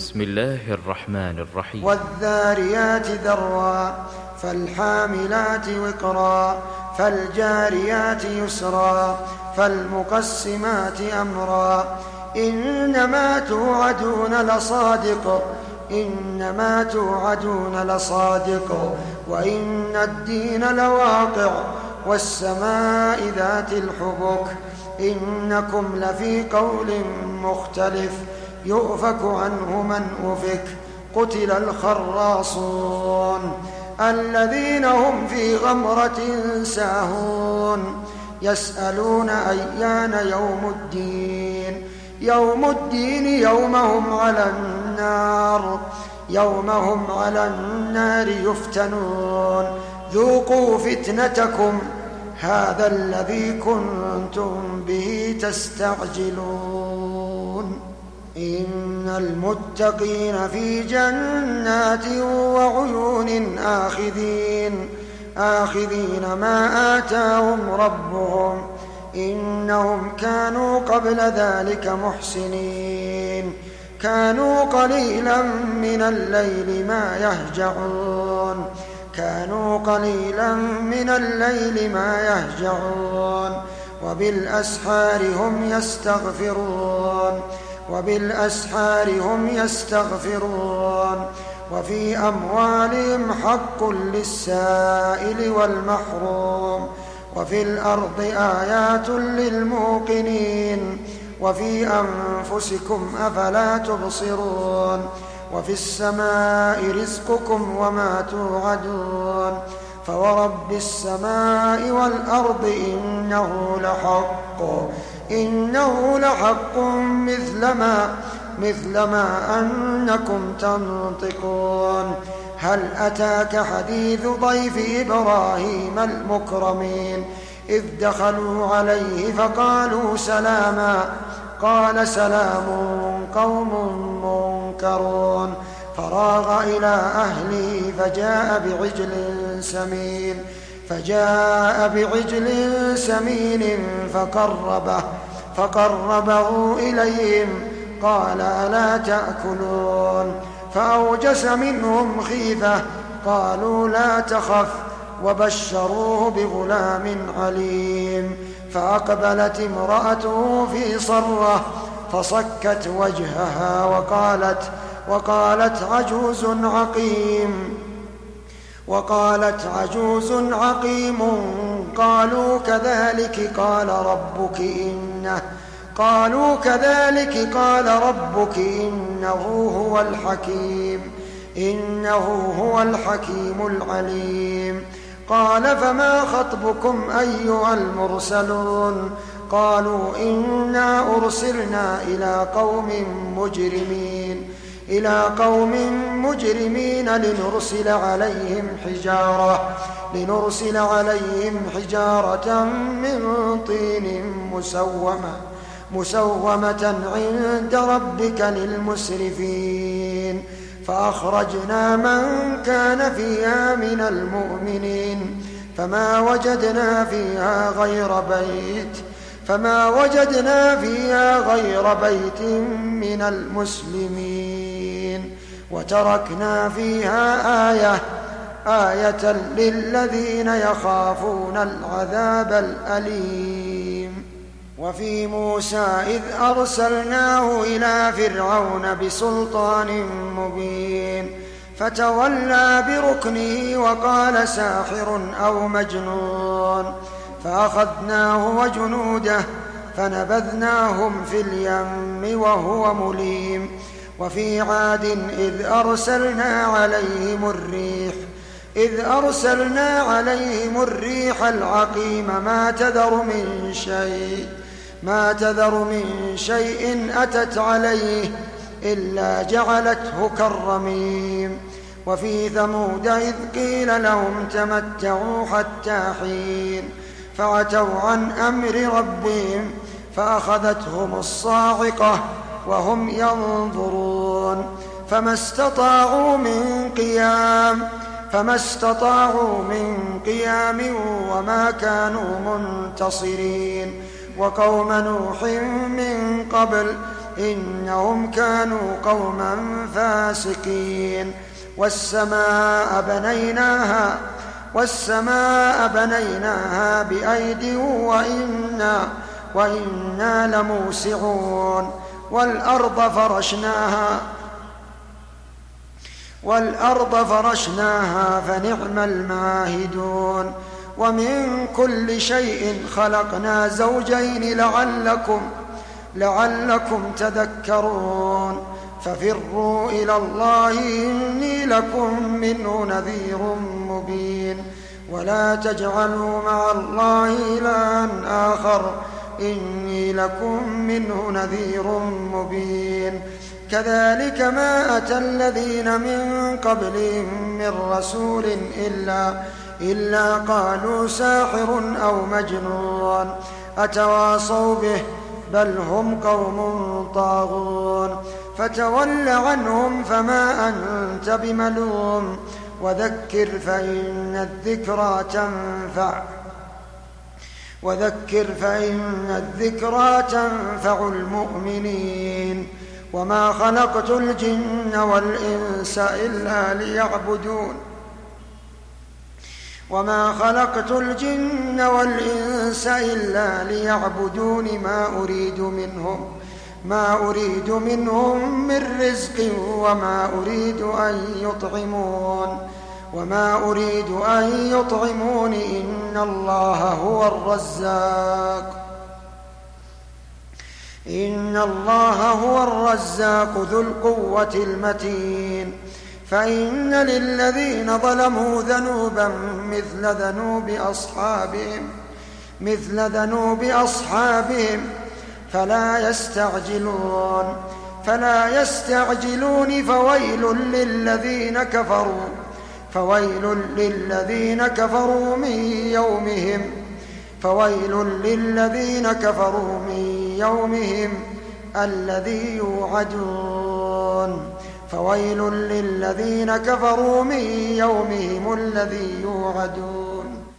بسم الله الرحمن الرحيم. والذاريات ذروا فالحاملات وقرا فالجاريات يسرا فالمقسمات أمرا إنما توعدون لصادق وإن الدين لواقع والسماء ذات الحبك إنكم لفي قول مختلف يؤفك عنه من أفك قتل الخراصون الذين هم في غمرة ساهون يسألون أيان يوم الدين يوم هم على النار يفتنون ذوقوا فتنتكم هذا الذي كنتم به تستعجلون إن المتقين في جنات وعيون آخذين ما آتاهم ربهم إنهم كانوا قبل ذلك محسنين كانوا قليلا من الليل ما يهجعون وبالأسحار هم يستغفرون وفي أموالهم حق للسائل والمحروم وفي الأرض آيات للموقنين وفي أنفسكم أفلا تبصرون وفي السماء رزقكم وما توعدون فورب السماء والأرض إنه لحق مثل ما أنكم تنطقون هل أتاك حديث ضيف إبراهيم المكرمين إذ دخلوا عليه فقالوا سلاما قال سلام قوم منكرون فراغ إلى أهله فجاء بعجل سمين فقربه إليهم قال ألا تأكلون فأوجس منهم خيفة قالوا لا تخف وبشروه بغلام عليم فأقبلت امرأته في صرة فصكت وجهها وقالت عجوز عقيم قالوا كذلك قال ربك إنه هو الحكيم العليم قال فما خطبكم أيها المرسلون قالوا إنا أرسلنا إلى قوم مجرمين لنرسل عليهم حجارة من طين مسومة عند ربك للمسرفين فأخرجنا من كان فيها من المؤمنين فما وجدنا فيها غير بيت من المسلمين وتركنا فيها آية للذين يخافون العذاب الأليم وفي موسى إذ أرسلناه إلى فرعون بسلطان مبين فتولى بركنه وقال ساحر أو مجنون فأخذناه وجنوده فنبذناهم في اليم وهو مليم وفي عاد إذ أرسلنا عليهم الريح العقيم ما تذر من شيء أتت عليه إلا جعلته كالرميم وفي ثمود إذ قيل لهم تمتعوا حتى حين فعتوا عن أمر ربهم فأخذتهم الصاعقة وهم ينظرون فما استطاعوا من قيام وما كانوا منتصرين وقوم نوح من قبل إنهم كانوا قوما فاسقين والسماء بنيناها بأيد وإنا لموسعون والأرض فرشناها فنعم الماهدون ومن كل شيء خلقنا زوجين لعلكم تذكرون ففروا إلى الله إني لكم منه نذير مبين ولا تجعلوا مع الله إلها آخر إني لكم منه نذير مبين كذلك ما أتى الذين من قبلهم من رسول إلا قالوا ساحر أو مجنون أتواصوا به بل هم قوم طاغون فتول عنهم فما أنت بملوم وذكر فإن الذكرى تنفع المؤمنين وما خلقت الجن والإنس إلا ليعبدون ما أريد منهم من رزق وما أريد أن يطعمون إن الله هو الرزاق ذو القوة المتين فإن للذين ظلموا ذنوبا مثل ذنوب أصحابهم فلا يستعجلون فويل للذين كفروا من يومهم الذي يوعدون